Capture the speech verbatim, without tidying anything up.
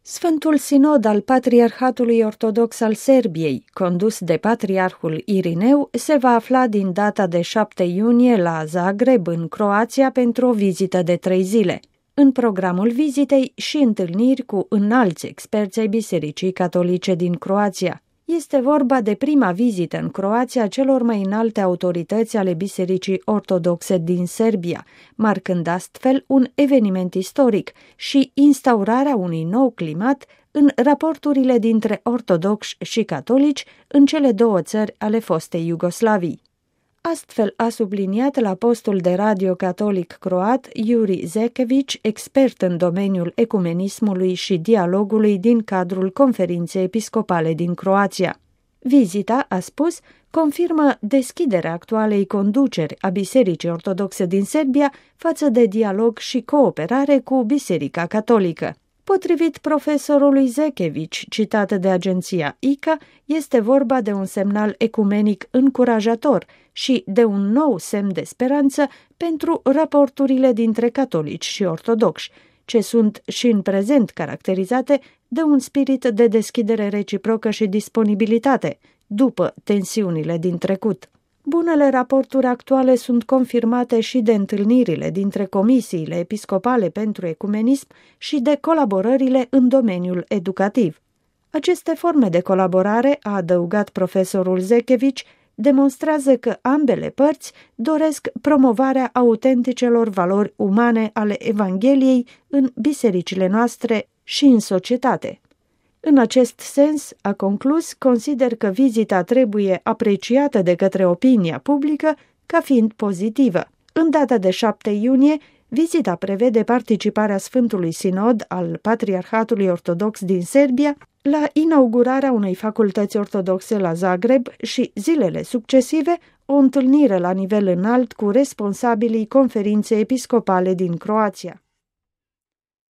Sfântul Sinod al Patriarhatului Ortodox al Serbiei, condus de Patriarhul Irineu, se va afla din data de șapte iunie la Zagreb, în Croația, pentru o vizită de trei zile. În programul vizitei și întâlniri cu înalți experți ai Bisericii Catolice din Croația. Este vorba de prima vizită în Croația celor mai înalte autorități ale Bisericii Ortodoxe din Serbia, marcând astfel un eveniment istoric și instaurarea unui nou climat în raporturile dintre ortodoxi și catolici în cele două țări ale fostei Iugoslavii. Astfel a subliniat la postul de radio catolic croat Yuri Zekevici, expert în domeniul ecumenismului și dialogului din cadrul Conferinței Episcopale din Croația. Vizita, a spus, confirmă deschiderea actualei conduceri a Bisericii Ortodoxe din Serbia față de dialog și cooperare cu Biserica Catolică. Potrivit profesorului Zekevici, citat de agenția I C A, este vorba de un semnal ecumenic încurajator și de un nou semn de speranță pentru raporturile dintre catolici și ortodoxi, ce sunt și în prezent caracterizate de un spirit de deschidere reciprocă și disponibilitate, după tensiunile din trecut. Bunele raporturi actuale sunt confirmate și de întâlnirile dintre comisiile episcopale pentru ecumenism și de colaborările în domeniul educativ. Aceste forme de colaborare, a adăugat profesorul Zekevici, demonstrează că ambele părți doresc promovarea autenticelor valori umane ale Evangheliei în bisericile noastre și în societate. În acest sens, a conclus, consider că vizita trebuie apreciată de către opinia publică ca fiind pozitivă. În data de șapte iunie, vizita prevede participarea Sfântului Sinod al Patriarhatului Ortodox din Serbia la inaugurarea unei facultăți ortodoxe la Zagreb și, zilele succesive, o întâlnire la nivel înalt cu responsabilii Conferinței Episcopale din Croația.